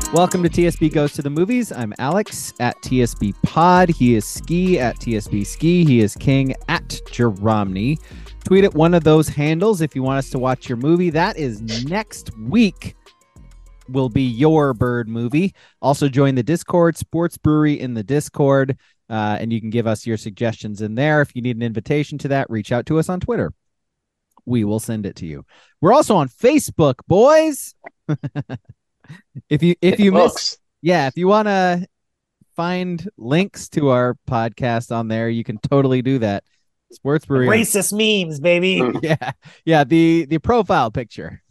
Welcome to TSB Goes to the Movies. I'm Alex at TSB Pod. He is Ski at TSB Ski. He is King at Jeromney. Tweet at one of those handles if you want us to watch your movie. That is next week will be your bird movie. Also join the Discord, Sports Brewery in the Discord, and you can give us your suggestions in there. If you need an invitation to that, reach out to us on Twitter. We will send it to you. We're also on Facebook, boys. If you miss, if you want to find links to our podcast on there, you can totally do that. Sports Brewery. Racist memes, baby. Yeah. The profile picture.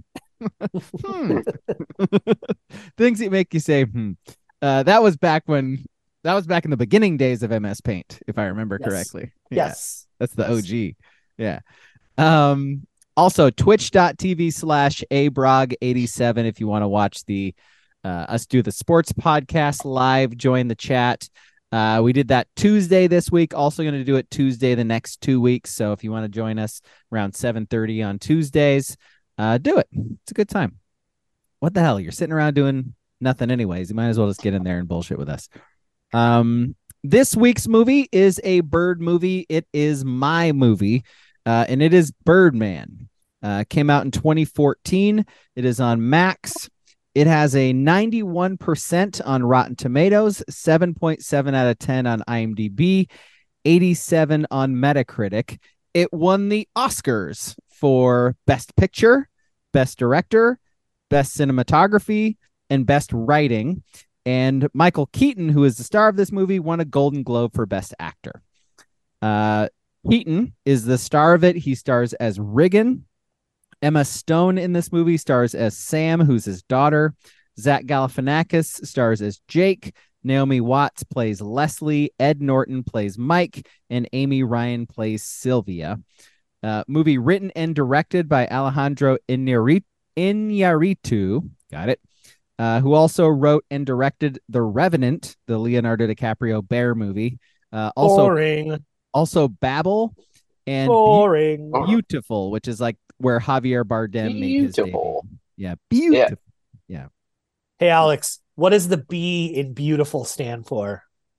Things that make you say, that was back in the beginning days of MS Paint, if I remember correctly. Yes. That's the OG. Yeah. Also, twitch.tv/abrog87 if you want to watch us do the sports podcast live. Join the chat. We did that Tuesday this week. Also going to do it Tuesday the next 2 weeks. So if you want to join us around 7:30 on Tuesdays, do it. It's a good time. What the hell? You're sitting around doing nothing anyways. You might as well just get in there and bullshit with us. This week's movie is a bird movie. It is my movie. And it is Birdman. Came out in 2014. It is on Max. It has a 91% on Rotten Tomatoes, 7.7 out of 10 on IMDb, 87 on Metacritic. It won the Oscars for Best Picture, Best Director, Best Cinematography, and Best Writing. And Michael Keaton, who is the star of this movie, won a Golden Globe for Best Actor. Keaton is the star of it. He stars as Riggin. Emma Stone in this movie stars as Sam, who's his daughter. Zach Galifianakis stars as Jake. Naomi Watts plays Leslie. Ed Norton plays Mike. And Amy Ryan plays Sylvia. Movie written and directed by Alejandro Iñárritu. Got it. Who also wrote and directed The Revenant, the Leonardo DiCaprio bear movie. Boring. Also Babel and Boring. Beautiful, which is like where Javier Bardem made his debut. Yeah, beautiful. Yeah. Hey, Alex, what does the B in beautiful stand for?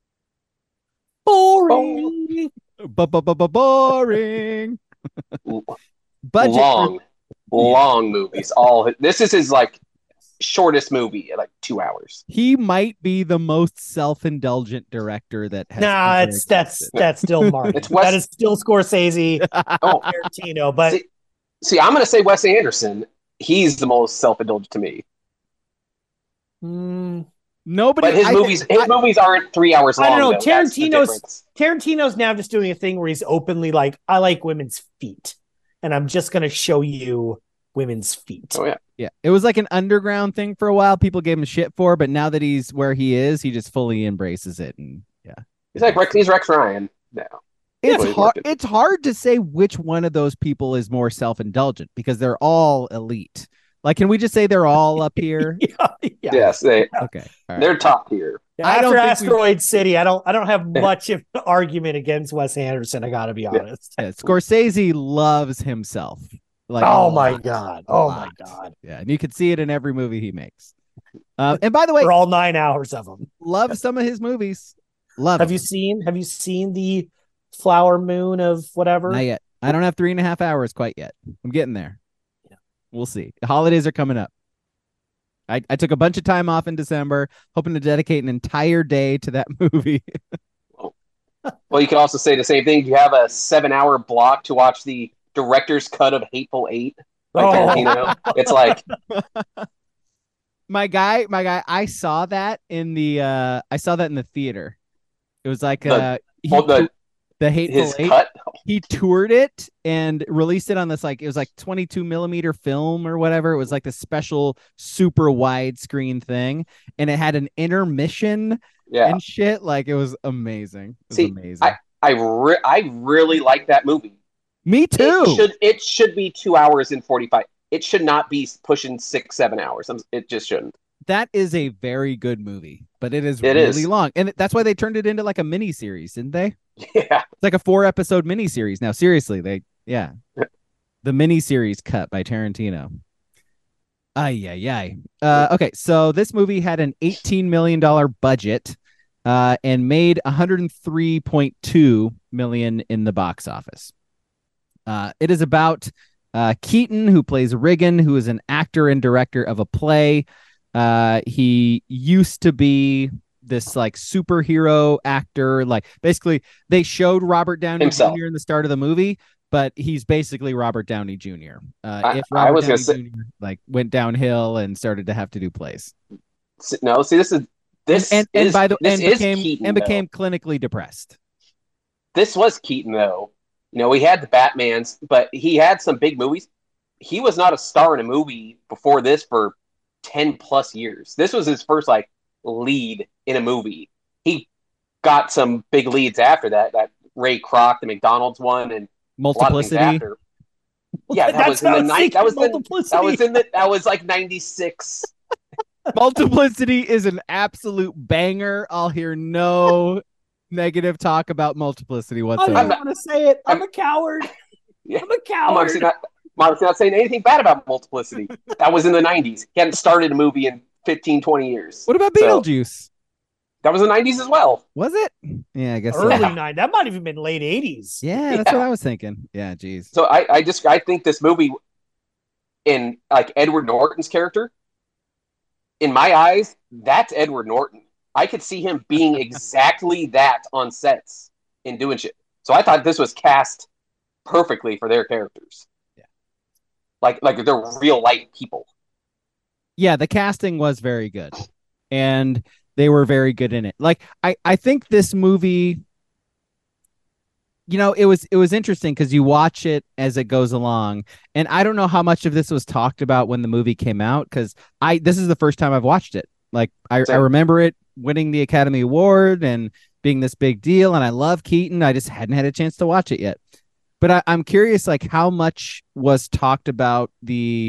Boring. Boring. Budget long movies. This is his shortest movie, 2 hours. He might be the most self-indulgent director that has. That's still Martin. That is still Scorsese, Tarantino. But see, I'm going to say Wes Anderson. He's the most self-indulgent to me. Nobody. But his movies aren't 3 hours long. I don't know. Though. Tarantino's now just doing a thing where he's openly like, I like women's feet, and I'm just going to show you women's feet. Oh yeah. Yeah, it was like an underground thing for a while. People gave him shit for, but now that he's where he is, he just fully embraces it. And he's Rex Ryan now. It's hard to say which one of those people is more self-indulgent because they're all elite. Like, can we just say they're all up here? Yeah. Yes, okay. Right. They're top tier. After Asteroid City, I don't have much of an argument against Wes Anderson. I got to be honest. Yeah, Scorsese loves himself. Oh my god! Yeah, and you can see it in every movie he makes. And by the way, for all 9 hours of them, love some of his movies. Have you seen the Flower Moon of whatever? Not yet. I don't have 3.5 hours quite yet. I'm getting there. Yeah. We'll see. The holidays are coming up. I took a bunch of time off in December, hoping to dedicate an entire day to that movie. Well, you can also say the same thing. You have a 7-hour block to watch the director's cut of Hateful Eight by Tarantino. It's like my guy. I saw that in the theater. It was like the Hateful Eight. Cut? He toured it and released it on this it was 22 millimeter film or whatever. It was like the special super widescreen thing, and it had an intermission and shit. It was amazing. Amazing. I really like that movie. Me too. It should be 2 hours and 45. It should not be pushing 6-7 hours. It just shouldn't. That is a very good movie, but it is really long. And that's why they turned it into like a mini series, didn't they? Yeah. It's like a 4-episode mini series. Now, seriously, the mini series cut by Tarantino. Ay, ay, ay. Okay, so this movie had an $18 million budget and made 103.2 million in the box office. It is about Keaton, who plays Riggin, who is an actor and director of a play. He used to be this like superhero actor. Like basically, they showed Robert Downey Himself. Jr. in the start of the movie, but he's basically Robert Downey Jr. If I Robert was Downey gonna say, Jr. like went downhill and started to have to do plays, no. See, and by the this and is became Keaton, and though. became clinically depressed. This was Keaton, though. You know, he had the Batmans, but he had some big movies. He was not a star in a movie before this for 10 plus years. This was his first like lead in a movie. He got some big leads after that. That Ray Kroc, the McDonald's one, and a lot of things Multiplicity. after. Yeah, that was in the night. That was like 96. Multiplicity is an absolute banger. I'll hear no negative talk about Multiplicity I whatsoever. don't want to say it. I'm a coward. Yeah. I'm a coward. I'm obviously not saying anything bad about Multiplicity. That was in the 90s. He hadn't started a movie in 15, 20 years. What about So, Beetlejuice? that was the 90s as well. Was it? Yeah, I guess Early so. 9. That might have even been late 80s. Yeah, that's Yeah. what I was thinking. Yeah, geez. So I think this movie, in like Edward Norton's character, in my eyes, that's Edward Norton. I could see him being exactly that on sets and doing shit. So I thought this was cast perfectly for their characters. Yeah. Like they're real life people. Yeah, the casting was very good. And they were very good in it. Like I think this movie, you know, it was interesting because you watch it as it goes along. And I don't know how much of this was talked about when the movie came out, because this is the first time I've watched it. Like I remember it winning the Academy Award and being this big deal, and I love Keaton. I just hadn't had a chance to watch it yet. But I'm curious, like, how much was talked about the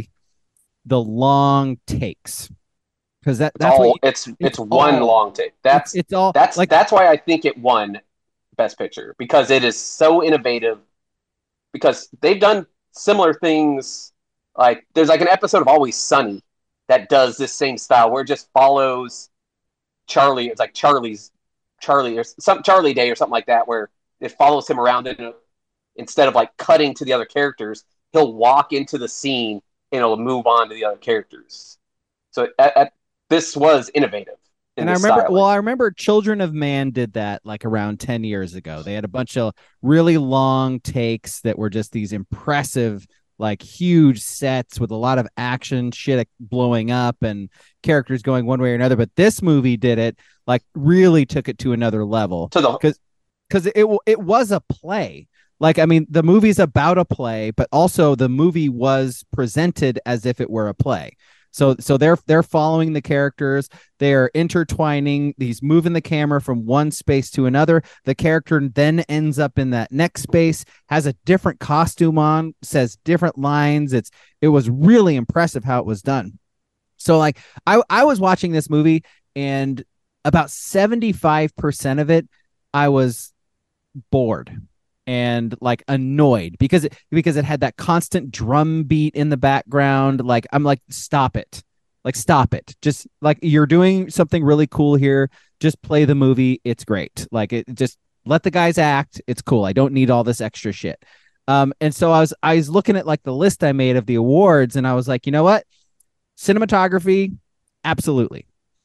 long takes, because that's it's one long take. That's why I think it won Best Picture, because it is so innovative. Because they've done similar things. Like there's like an episode of Always Sunny that does this same style where it just follows Charlie. It's like Charlie or some Charlie Day or something like that, where it follows him around and instead of like cutting to the other characters, he'll walk into the scene and it'll move on to the other characters. So this was innovative. And I remember Children of Man did that like around 10 years ago. They had a bunch of really long takes that were just these impressive, like huge sets with a lot of action, shit blowing up and characters going one way or another. But this movie did it, like really took it to another level. Because it was a play. Like, I mean, the movie's about a play, but also the movie was presented as if it were a play. So they're following the characters. They're intertwining. He's moving the camera from one space to another. The character then ends up in that next space, has a different costume on, says different lines. It was really impressive how it was done. So like I was watching this movie, and about 75% of it, I was bored and like annoyed because it had that constant drum beat in the background. Like I'm like, stop it. Just like, you're doing something really cool here. Just play the movie. It's great. Like it just let the guys act. It's cool. I don't need all this extra shit. And so I was looking at like the list I made of the awards, and I was like, you know what? Cinematography, absolutely.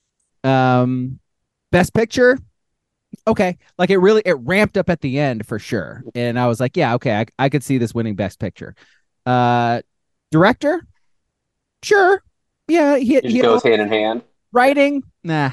Best Picture, okay. Like it ramped up at the end for sure. And I was like, yeah, okay, I could see this winning Best Picture. Director, sure. Yeah, he goes hand in hand. Writing, nah.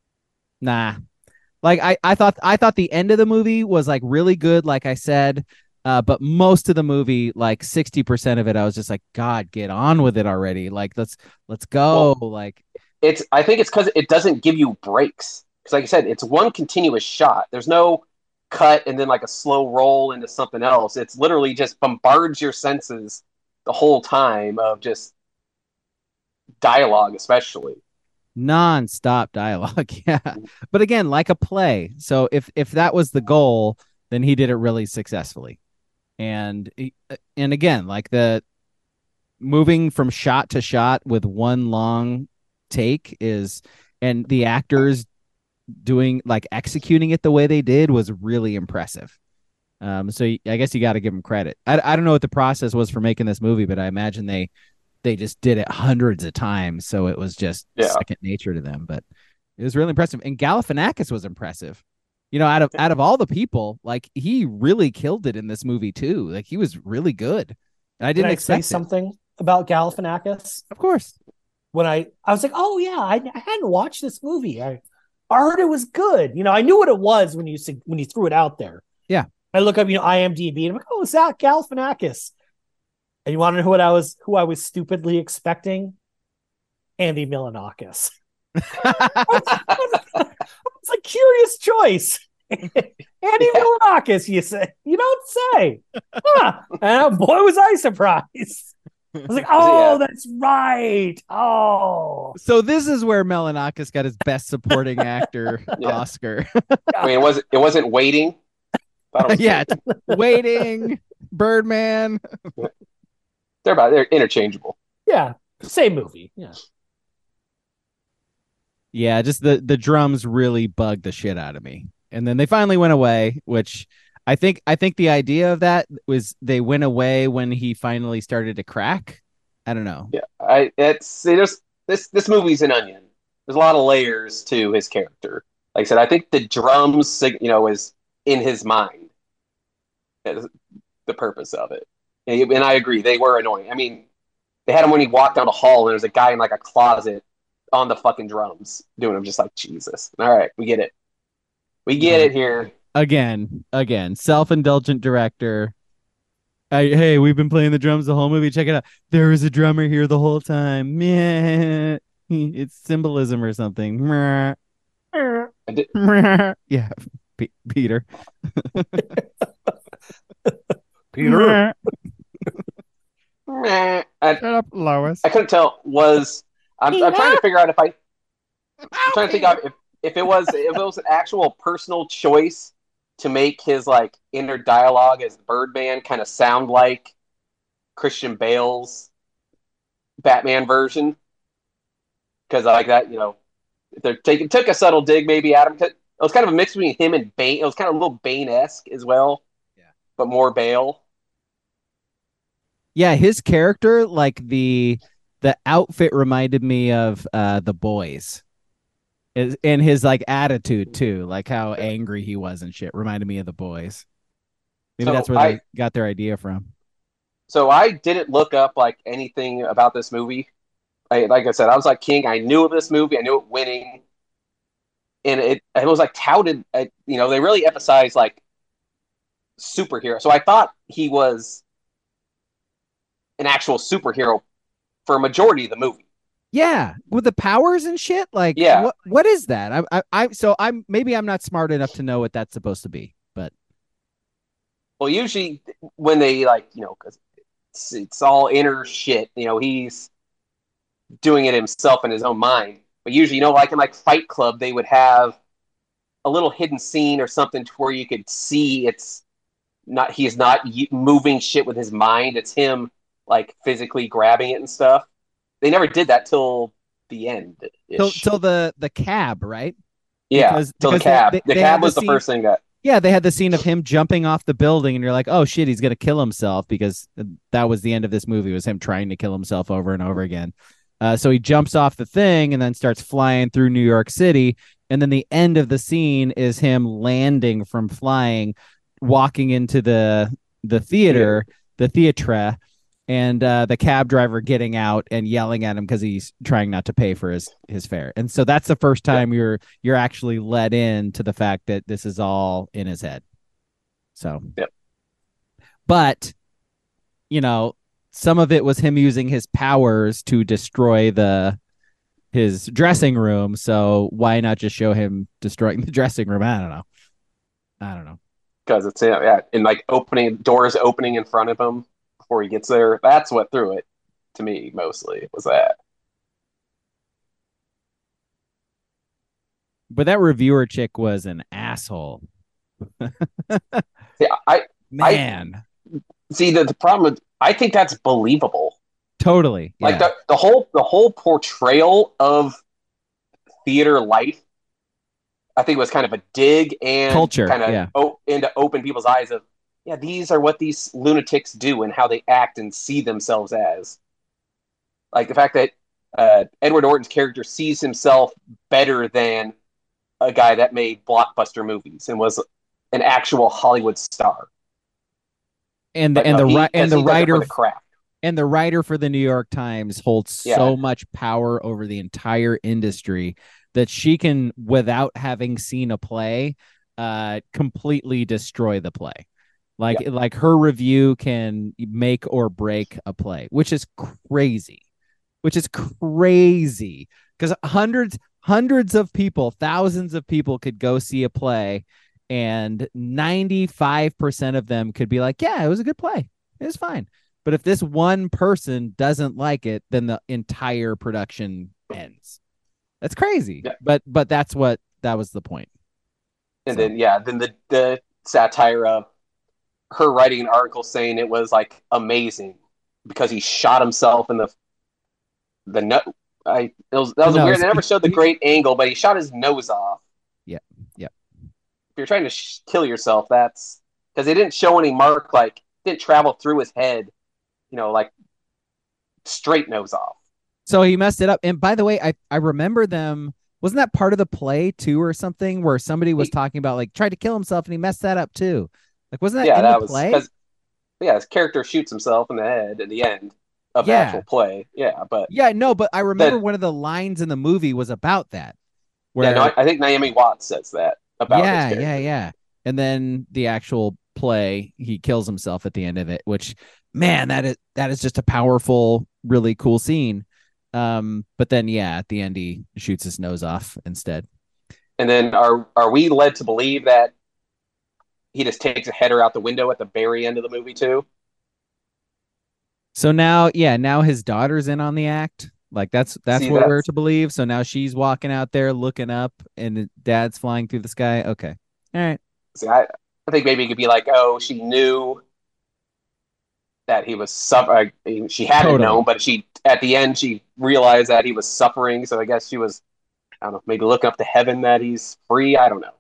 Like I thought the end of the movie was like really good, like I said. But most of the movie, like 60% of it, I was just like, God, get on with it already. Like let's go. Well, like I think it's because it doesn't give you breaks. Because like I said, it's one continuous shot. There's no cut and then like a slow roll into something else. It's literally just bombards your senses the whole time of just dialogue, especially non-stop dialogue. Yeah, but again, like a play. So if that was the goal, then he did it really successfully. And again, like the moving from shot to shot with one long take and the actors doing like executing it the way they did was really impressive. So I guess you got to give them credit. I don't know what the process was for making this movie, but I imagine they just did it hundreds of times, so it was just second nature to them. But it was really impressive, and Galifianakis was impressive. Out of all the people, like he really killed it in this movie too. Like he was really good. And I didn't expect something about Galifianakis. Of course. When I was like, oh yeah, I hadn't watched this movie. I heard it was good. I knew what it was when you threw it out there. Yeah. I look up, IMDb, and I'm like, oh, is that Galifianakis? And you want to know who I was stupidly expecting? Andy Milonakis. It's a curious choice. Andy Milonakis, you say? You don't say. Huh. And boy, was I surprised. I was like, oh, that's right. Oh. So this is where Milonakis got his Best Supporting Actor Oscar. I mean, it wasn't Waiting. Waiting, Birdman. They're interchangeable. Yeah, same movie. Yeah. Yeah, just the drums really bugged the shit out of me. And then they finally went away, which I think the idea of that was they went away when he finally started to crack. I don't know. Yeah, this movie's an onion. There's a lot of layers to his character. Like I said, I think the drums, is in his mind. That's the purpose of it. And I agree, they were annoying. I mean, they had him when he walked down the hall, and there's a guy in like a closet on the fucking drums doing them, just like, Jesus. All right, we get it. We get it here. Again, self-indulgent director. Hey, we've been playing the drums the whole movie. Check it out. There was a drummer here the whole time. Meh. It's symbolism or something. Yeah, Peter. Peter. Shut up, Lois. I couldn't tell. I'm trying to figure out I'm trying to think out if it was an actual personal choice to make his like inner dialogue as Birdman kind of sound like Christian Bale's Batman version, because I like that. They took a subtle dig maybe at him. It was kind of a mix between him and Bane. It was kind of a little Bane-esque as well, but more Bale. Yeah, his character, like the outfit reminded me of The Boys. And his like attitude too, like how angry he was and shit, reminded me of The Boys. Maybe that's where they got their idea from. So I didn't look up like anything about this movie. Like I said, I was like King. I knew of this movie. I knew it winning, and it was like touted. They really emphasized like superhero. So I thought he was an actual superhero for a majority of the movie. Yeah, with the powers and shit. Like, what is that? I'm not smart enough to know what that's supposed to be, but usually when they because it's all inner shit. He's doing it himself in his own mind. But usually, like in like Fight Club, they would have a little hidden scene or something to where you could see he's not moving shit with his mind. It's him like physically grabbing it and stuff. They never did that till the end. Till the cab, right? Yeah, till the cab. The cab was the first thing that. Yeah, they had the scene of him jumping off the building, and you're like, oh shit, he's gonna kill himself, because that was the end of this movie, was him trying to kill himself over and over again. So he jumps off the thing and then starts flying through New York City, and then the end of the scene is him landing from flying, walking into the theater, the theatre. And the cab driver getting out and yelling at him because he's trying not to pay for his fare. And so that's the first time you're actually let in to the fact that this is all in his head. So, but some of it was him using his powers to destroy his dressing room. So why not just show him destroying the dressing room? I don't know. Because it's and like doors opening in front of him before he gets there. That's what threw it to me mostly, was that. But that reviewer chick was an asshole. Yeah, Man. See, the problem with, I think that's believable. Totally. Yeah. Like the whole portrayal of theater life, I think, was kind of a dig and culture, kind of into open people's eyes of, yeah, these are what these lunatics do and how they act and see themselves as. Like the fact that Edward Norton's character sees himself better than a guy that made blockbuster movies and was an actual Hollywood star. And the writer for the New York Times holds so much power over the entire industry that she can, without having seen a play, completely destroy the play. Like her review can make or break a play, which is crazy. Because hundreds of people, thousands of people could go see a play, and 95% of them could be like, yeah, it was a good play. It was fine. But if this one person doesn't like it, then the entire production ends. That's crazy. Yeah. But that was the point. And then the satire of her writing an article saying it was like amazing because he shot himself in the nose. That was weird. They never showed the great angle, but he shot his nose off. Yeah. If you're trying to kill yourself, that's because they didn't show any mark, like didn't travel through his head, like straight nose off. So he messed it up. And by the way, I remember them. Wasn't that part of the play too, or something where somebody was talking about like tried to kill himself and he messed that up too? Like, wasn't that in the play? His character shoots himself in the head at the end of the actual play. Yeah, but I remember one of the lines in the movie was about that. Where I think Naomi Watts says that about his character. Yeah. And then the actual play, he kills himself at the end of it, which, man, that is just a powerful, really cool scene. But then at the end he shoots his nose off instead. And then are we led to believe that he just takes a header out the window at the very end of the movie too? So now his daughter's in on the act. Like that's what we're to believe. So now she's walking out there looking up and dad's flying through the sky. Okay. All right. See, I think maybe it could be like, oh, she knew that he was suffering. She hadn't known, but at the end she realized that he was suffering. So I guess she was, I don't know, maybe looking up to heaven that he's free. I don't know.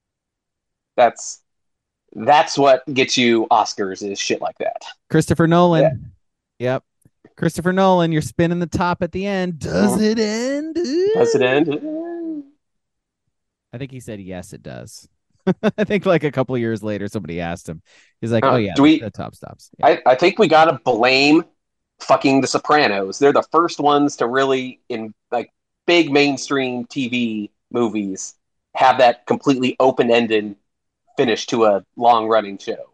That's what gets you Oscars, is shit like that. Christopher Nolan. Yeah. Yep. Christopher Nolan, you're spinning the top at the end. Does it end? Does it end? I think he said yes, it does. I think like a couple of years later, somebody asked him. He's like, "Oh yeah, the top stops." Yeah. I think we gotta blame fucking The Sopranos. They're the first ones to really, in like big mainstream TV movies, have that completely open-ended finish to a long-running show.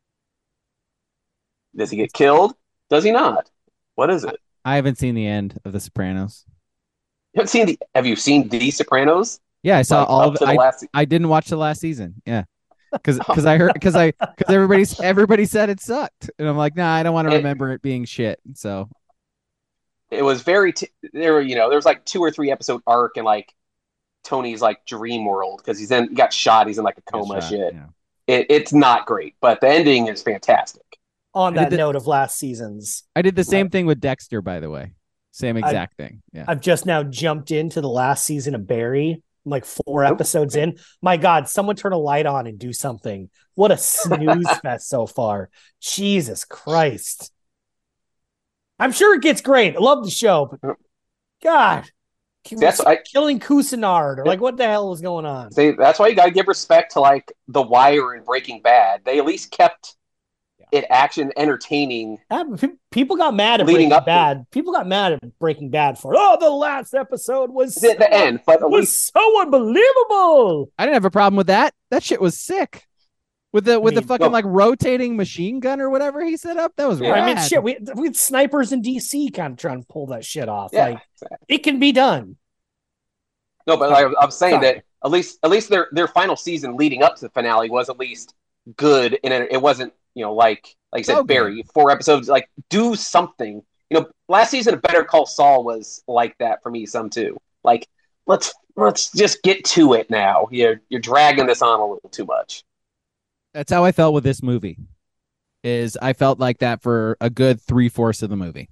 Does he get killed? Does he not? What is it? I haven't seen the end of The Sopranos. Have you seen The Sopranos? Yeah, I saw all of it. I didn't watch the last season. Yeah, because everybody said it sucked, and I'm like, nah, I don't want to remember it being shit. So it was very there was like 2 or 3 episode arc in like Tony's like dream world because he got shot. He's in like a coma. Shit. Yeah. It's not great, but the ending is fantastic. On that note of last seasons, I did the same thing with Dexter, by the way. Same exact thing. Yeah, I've just now jumped into the last season of Barry. I'm like 4 episodes in. My God, someone turn a light on and do something. What a snooze fest so far. Jesus Christ. I'm sure it gets great. I love the show, but God, killing Cousinard, or like what the hell was going on? See, that's why you got to give respect to like The Wire and Breaking Bad. They at least kept it action entertaining. People got mad at Breaking Bad. People got mad at Breaking Bad for the last episode was at the end, but it was so unbelievable. I didn't have a problem with that. That shit was sick. With the fucking like rotating machine gun or whatever he set up. That was rad. I mean, shit. We had snipers in DC kind of trying to pull that shit off. Yeah, like it can be done. No, but I'm saying that at least their final season leading up to the finale was at least good, and it wasn't. Like you said, Barry, 4 episodes, like do something. Last season of Better Call Saul was like that for me some too. Like, let's just get to it now. You're dragging this on a little too much. That's how I felt with this movie. I felt like that for a good 3/4 of the movie.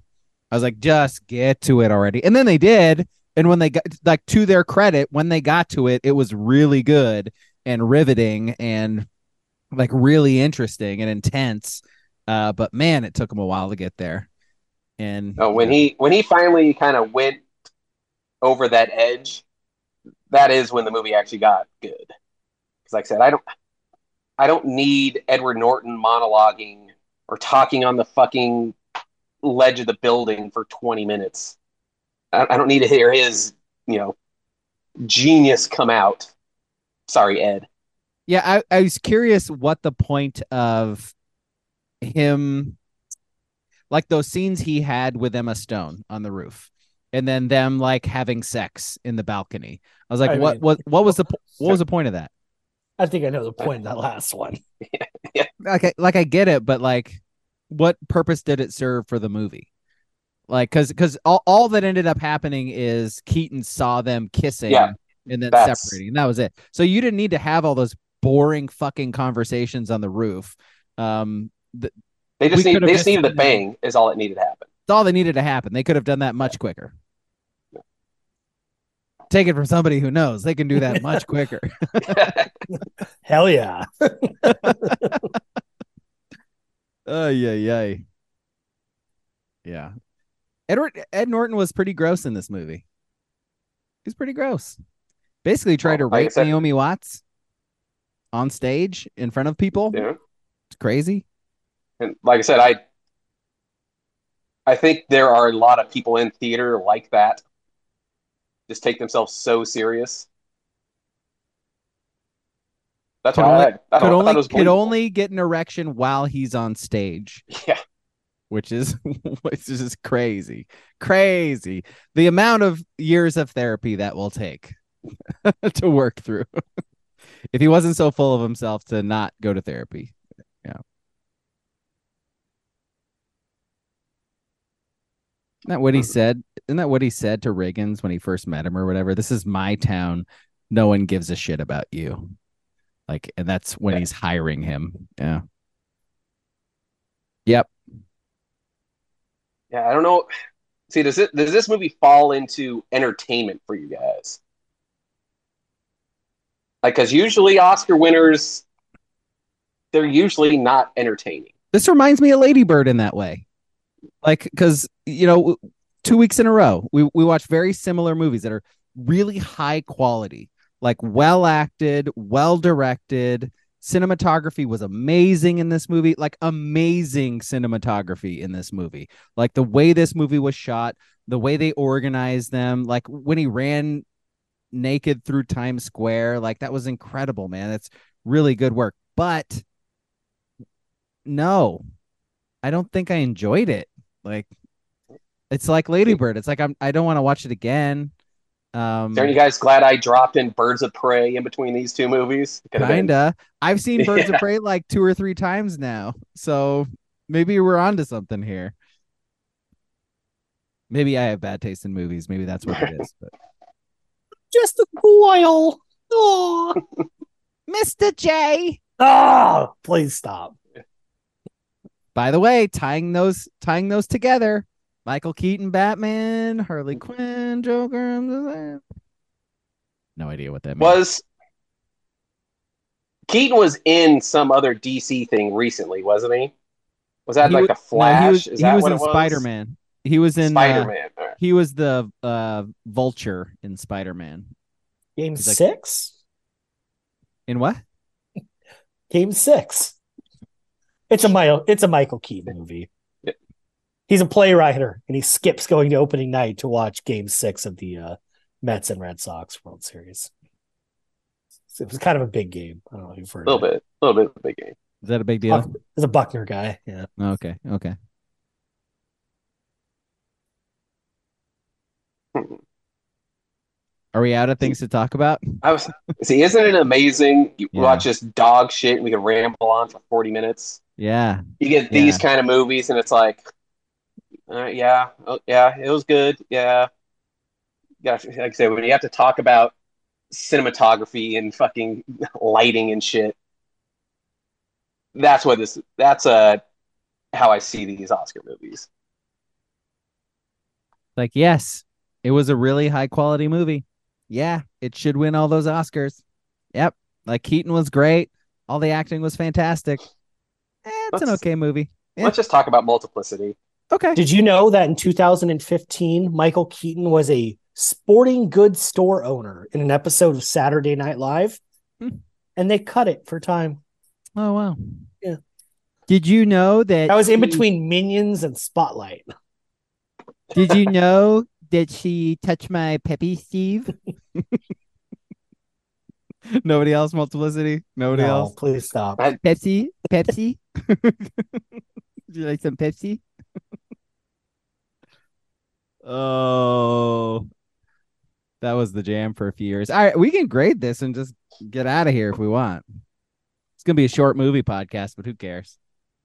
I was like, just get to it already. And then they did. And when they got, like, to their credit, when they got to it, it was really good and riveting and like really interesting and intense. But man, it took them a while to get there. And when he finally kind of went over that edge, that is when the movie actually got good. Because like I said, I don't need Edward Norton monologuing or talking on the fucking ledge of the building for 20 minutes. I don't need to hear his, genius come out. Sorry, Ed. Yeah, I was curious what the point of him, like those scenes he had with Emma Stone on the roof, and then them like having sex in the balcony. I was like, what was the point of that? I think I know the point of that last one. Yeah. Like I get it, but like, what purpose did it serve for the movie? Like, because all that ended up happening is Keaton saw them kissing and then separating, and that was it. So you didn't need to have all those boring fucking conversations on the roof. They just needed a bang is all it needed to happen. That's all that needed to happen. They could have done that much quicker. Take it from somebody who knows. They can do that much quicker. Hell yeah. Yeah. Ed Norton was pretty gross in this movie. He's pretty gross. Basically tried to rape Naomi Watts on stage in front of people. Yeah. It's crazy. And like I said, I think there are a lot of people in theater like that. Just take themselves so serious. That's why could only get an erection while he's on stage. Yeah. Which is crazy. Crazy. The amount of years of therapy that will take to work through. If he wasn't so full of himself to not go to therapy. Yeah. Isn't that what he said? Isn't that what he said to Riggins when he first met him or whatever? This is my town. No one gives a shit about you. Like, and that's when he's hiring him. Yeah. Yep. Yeah, I don't know. See, does this movie fall into entertainment for you guys? Like, because usually Oscar winners, they're usually not entertaining. This reminds me of Lady Bird in that way. Like, because, 2 weeks in a row, we watch very similar movies that are really high quality, like well acted, well directed. Cinematography was amazing in this movie, like amazing cinematography in this movie. Like the way this movie was shot, the way they organized them, like when he ran naked through Times Square, like that was incredible, man. That's really good work. But no, I don't think I enjoyed it. Like, it's like Lady Bird. It's like I don't want to watch it again. Aren't you guys glad I dropped in Birds of Prey in between these two movies? Kinda. I've seen Birds of Prey like 2 or 3 times now, so maybe we're onto something here. Maybe I have bad taste in movies. Maybe that's what it is. But just a coil. Oh, Mr. J. Oh, please stop. By the way, tying those together. Michael Keaton, Batman, Harley Quinn, Joker. No idea what that means. Keaton was in some other DC thing recently, wasn't he? Was that a Flash? No, he was in Spider-Man. He was in Spider-Man. Right. He was the Vulture in Spider-Man. Game 6? In what? Game 6. It's a Michael Keaton movie. He's a playwright and he skips going to opening night to watch Game 6 of the Mets and Red Sox World Series. So it was kind of a big game. I don't know if you've heard a little bit of a big game. Is that a big deal? He's a Buckner guy. Yeah. Okay. Are we out of things to talk about? Isn't it amazing? You watch this dog shit and we can ramble on for 40 minutes. Yeah. You get these kind of movies and it's like, it was good. Yeah. Like I said, when you have to talk about cinematography and fucking lighting and shit, that's how I see these Oscar movies. Like, yes, it was a really high quality movie. Yeah, it should win all those Oscars. Yep. Like Keaton was great. All the acting was fantastic. It's an okay movie. Yeah. Let's just talk about Multiplicity. Okay. Did you know that in 2015, Michael Keaton was a sporting goods store owner in an episode of Saturday Night Live? And they cut it for time. Oh, wow. Yeah. Did you know that I was in between Minions and Spotlight? Did you know that she touched my Peppy Steve? Nobody else, Multiplicity? Nobody else? Please stop. Pepsi? Would you like some Pepsi? Oh, that was the jam for a few years. All right, we can grade this and just get out of here if we want. It's gonna be a short movie podcast, but who cares?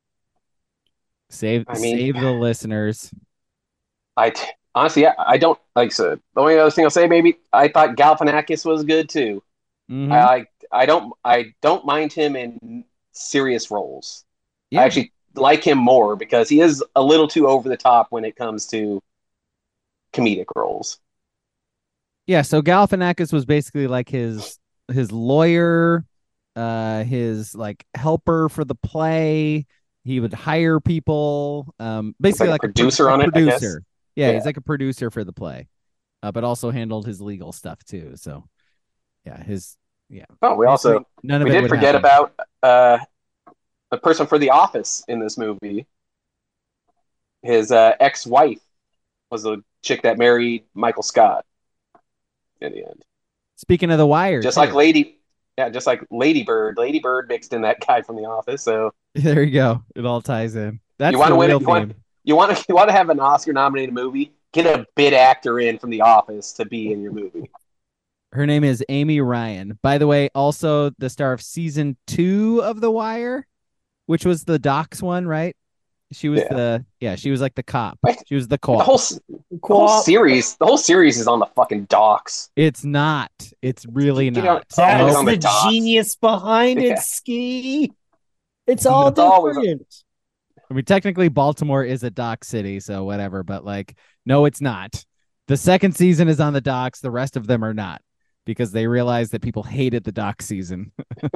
Save the listeners. Honestly, I don't like. So the only other thing I'll say, maybe I thought Galifianakis was good too. Mm-hmm. I don't mind him in serious roles. Yeah. I actually like him more because he is a little too over the top when it comes to comedic roles. Yeah, so Galifianakis was basically like his lawyer, his like helper for the play. He would hire people, basically like a producer on it. Producer, yeah, he's like a producer for the play, but also handled his legal stuff too. So, yeah, Oh, we did forget about the person for The Office in this movie. His ex-wife was the chick that married Michael Scott in the end. Speaking of The Wire, just like Lady Bird. Lady Bird mixed in that guy from The Office. So there you go. It all ties in. That's you want to win. You want to have an Oscar-nominated movie? Get a bit actor in from The Office to be in your movie. Her name is Amy Ryan. By the way, also the star of season 2 of The Wire, which was the Docs one, right? She was she was like the cop. She was the co-op. The whole series is on the fucking Docs. It's not. It's really not. That's the genius behind it, Ski. It's all different. I mean, technically Baltimore is a dock city, so whatever, but like, no, it's not. The second season is on the docks. The rest of them are not because they realized that people hated the dock season.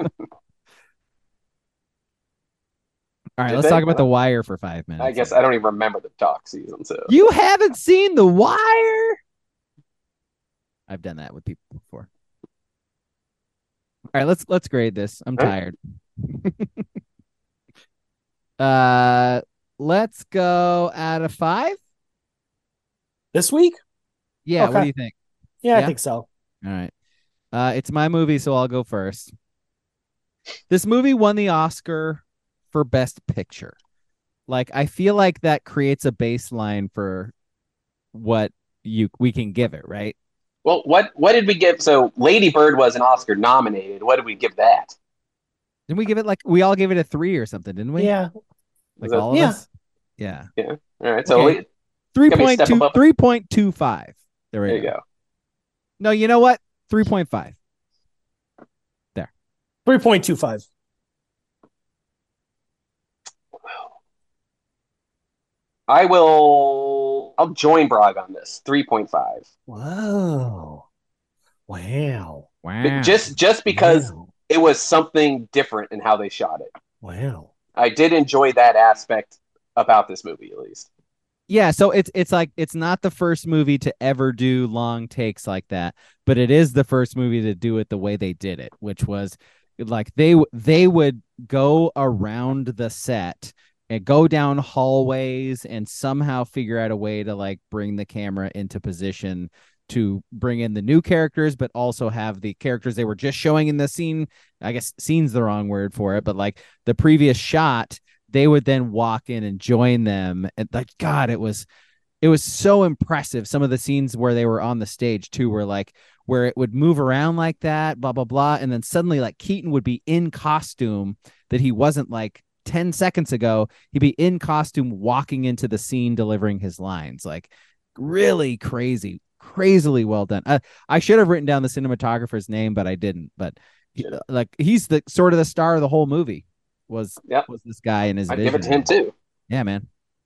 All right, let's talk about The Wire for 5 minutes. I guess I don't even remember the dock season. So you haven't seen The Wire? I've done that with people before. All right, let's grade this. I'm tired. Let's go out of 5 this week. Yeah, okay. What do you think? Yeah, I think so. All right. It's my movie, so I'll go first. This movie won the Oscar for Best Picture. Like, I feel like that creates a baseline for what we can give it, right? Well, what did we give? So Lady Bird was an Oscar nominated. What did we give that? Didn't we give it we all gave it a 3 or something, didn't we? Yeah. Like all of us? Yeah. Yeah. All right. So 3.25. There you go. No, you know what? 3.5. There. 3.25. I'll join Bragg on this. 3.5. Wow. Just because it was something different in how they shot it. Wow. I did enjoy that aspect about this movie, at least. Yeah, so it's like it's not the first movie to ever do long takes like that, but it is the first movie to do it the way they did it, which was like they would go around the set and go down hallways and somehow figure out a way to like bring the camera into position to bring in the new characters, but also have the characters they were just showing in the scene. I guess scene's the wrong word for it, but like the previous shot, they would then walk in and join them. And like, God, it was so impressive. Some of the scenes where they were on the stage too, were like where it would move around like that, blah, blah, blah. And then suddenly like Keaton would be in costume that he wasn't like 10 seconds ago. He'd be in costume walking into the scene, delivering his lines. Like really crazily well done. I should have written down the cinematographer's name, but I didn't. But he's the sort of the star of the whole movie. Was this guy and his vision. Give it to him too. Yeah, man.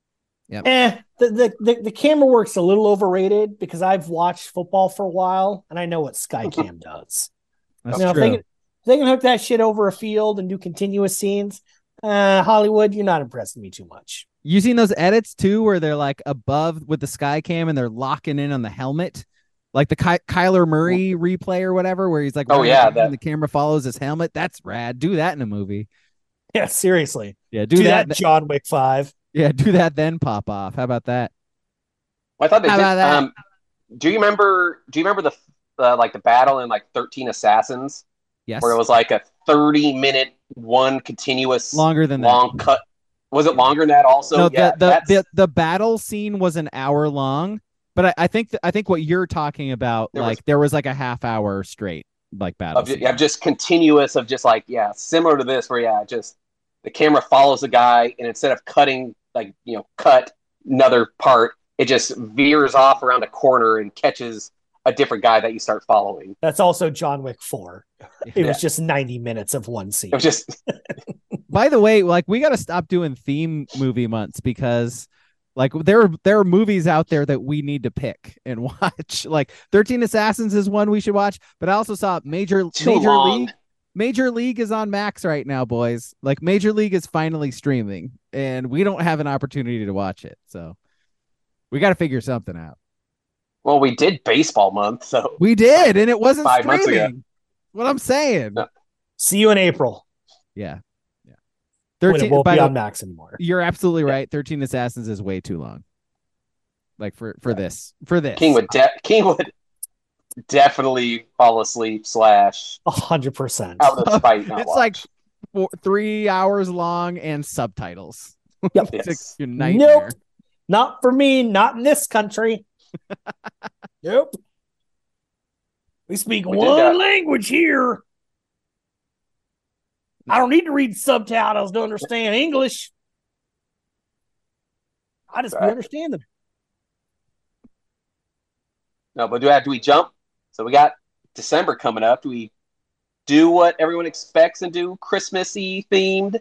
Yep. The camera work's a little overrated because I've watched football for a while and I know what Skycam does. That's true. If they can hook that shit over a field and do continuous scenes, Hollywood, you're not impressing me too much. You seen those edits too, where they're like above with the Skycam and they're locking in on the helmet, like the Kyler Murray replay or whatever, where he's like, and the camera follows his helmet. That's rad. Do that in a movie. Yeah, seriously. Yeah, do that. John Wick 5. Yeah, do that, then pop off. How about that? Well, I thought they did. Do you remember the like the battle in like 13 Assassins? Yes. Where it was like a 30-minute one continuous longer than long that. cut. Was it longer than that also? No, the battle scene was an hour long, but I think what you're talking about, there was like a half hour straight like battle. Of just continuous of just like, similar to this where just the camera follows the guy and instead of cutting cut another part, it just veers off around a corner and catches a different guy that you start following. That's also John Wick 4. It was just 90 minutes of one scene. It was just. By the way, like we got to stop doing theme movie months because like there are movies out there that we need to pick and watch. Like 13 Assassins is one we should watch, but I also saw Major League. Major League is on Max right now, boys. Like Major League is finally streaming and we don't have an opportunity to watch it. So we got to figure something out. Well, we did baseball month, so we did, and it wasn't 5 streaming. months ago. What I'm saying. No. See you in April. Yeah. 13 won't be on Max anymore. You're absolutely right. 13 Assassins is way too long. Like for this. King would definitely fall asleep / 100% out of the spite. It's like 3 hours long and subtitles. Yep. Yes. Your nightmare. Nope. Not for me. Not in this country. Nope. We speak one language here. I don't need to read subtitles to understand English. I just understand them. No, but do we jump? So we got December coming up. Do we do what everyone expects and do Christmassy themed?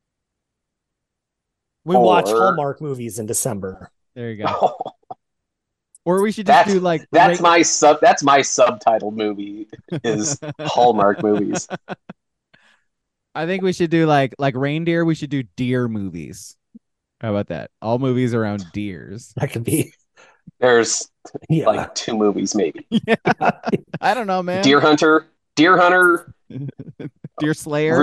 We watch Hallmark movies in December. There you go. Or we should just do like that's my subtitled movie is Hallmark movies. I think we should do like reindeer. We should do deer movies. How about that? All movies around deers. That could be. There's like 2 movies maybe. Yeah. I don't know, man. Deer Hunter, Deer Slayer,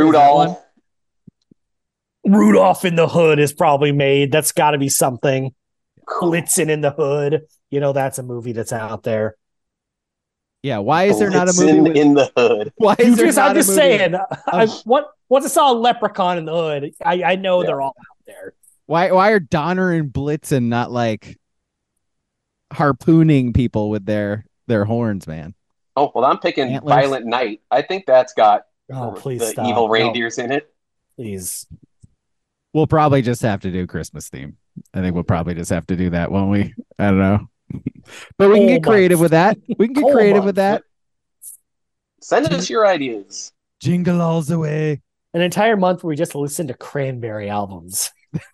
Rudolph in the Hood is probably made. That's got to be something. Blitzen in the Hood. That's a movie that's out there. Yeah, why is there not a movie in the Hood? Why is there not I'm just saying. Once I saw a Leprechaun in the Hood, I know they're all out there. Why are Donner and Blitzen not like harpooning people with their horns, man? Oh, well, I'm picking Antlers. Violent Night. I think that's got evil reindeers in it. Please. We'll probably just have to do Christmas theme. I think we'll probably just have to do that, won't we? I don't know. But we can get creative with that. We can get creative with that. Send us your ideas. Jingle all the way. An entire month where we just listen to Cranberry albums.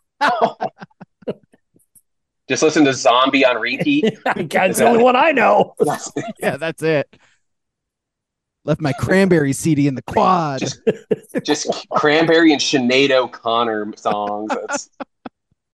Just listen to Zombie on repeat. That's the only one I know. Yeah, that's it. Left my Cranberry CD in the quad. Just Cranberry and Sinead O'Connor songs.